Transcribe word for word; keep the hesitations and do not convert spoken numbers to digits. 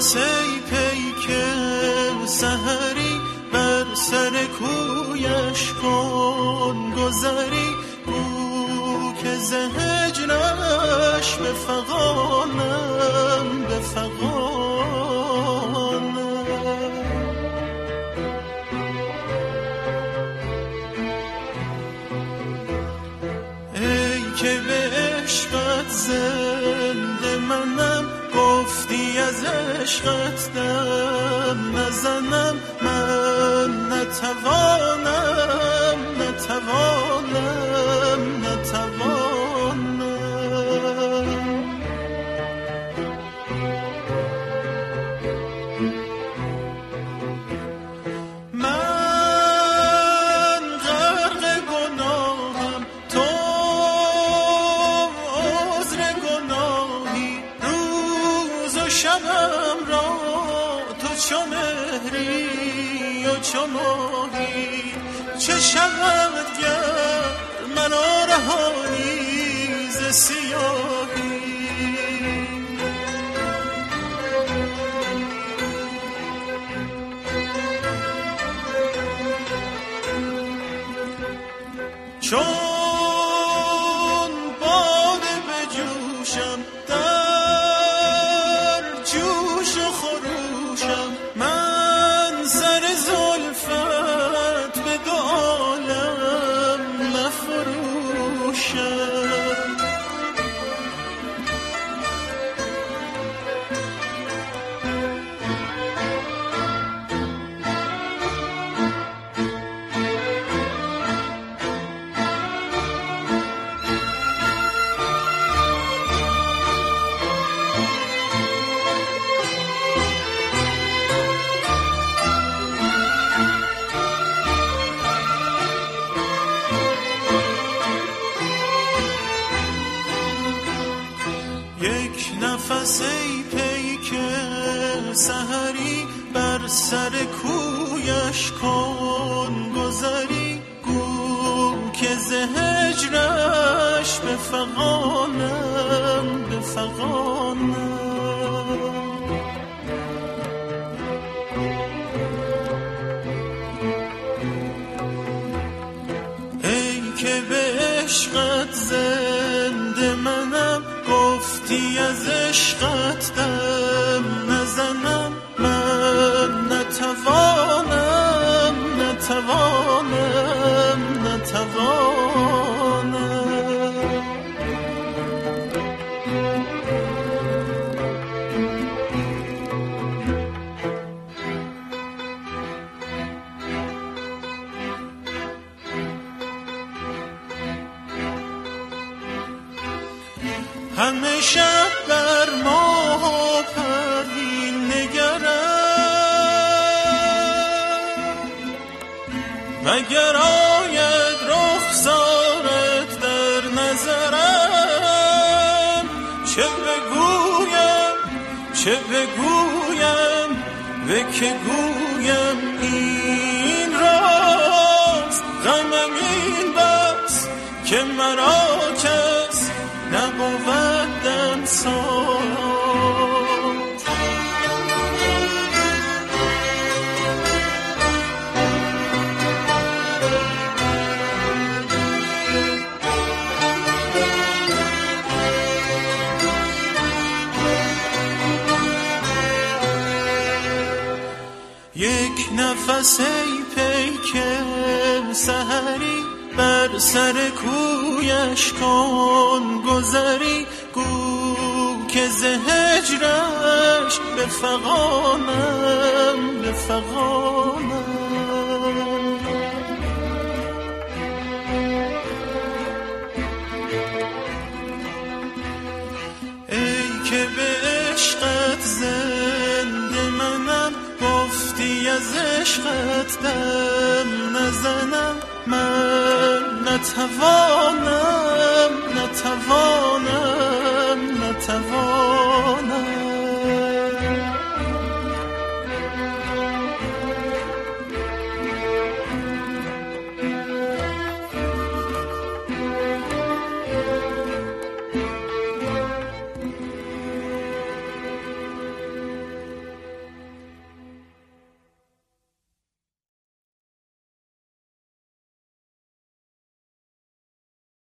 نفس ای پیک سحری بر سر کویش کن گذری گو که ز هجرش به فغانم به فغانم. ای که به عشقت زنده منم گفتی از عشقت دم نزنم من نتوانم نتوانم نتوانم. من غرق گناهم تو عذر گناهی روز و شبم را تو چو مهری و چو ماهی چه شود گر منو رهانی ز سیاهی. چون باده بجوشم در جوش و خروشم من سر زلفت به دو عالم مفروشم. یک نفس ای پیک سحری بر سر کویش کن گذری گو که ز هجرش به فغانم به فغانم. ای که به عشقت زنده منم گفتی از عشقت دم نزنم من نتوانم نتوانم نتوانم. همه شب بر ماه و پروین نگرم مگر آید رخسارت در نظرم. چه بگویم چه بگویم و که گویم این راست غمم این بس که مرا کس نبودم ساز. یک نفس ای پیک سحری بر سر کویش کن گذری گو که ز هجرش به فغانم به فغانم. ای که به عشقت زنده منم گفتی از عشقت دم نزنم من نتوانم نتوانم نتوانم.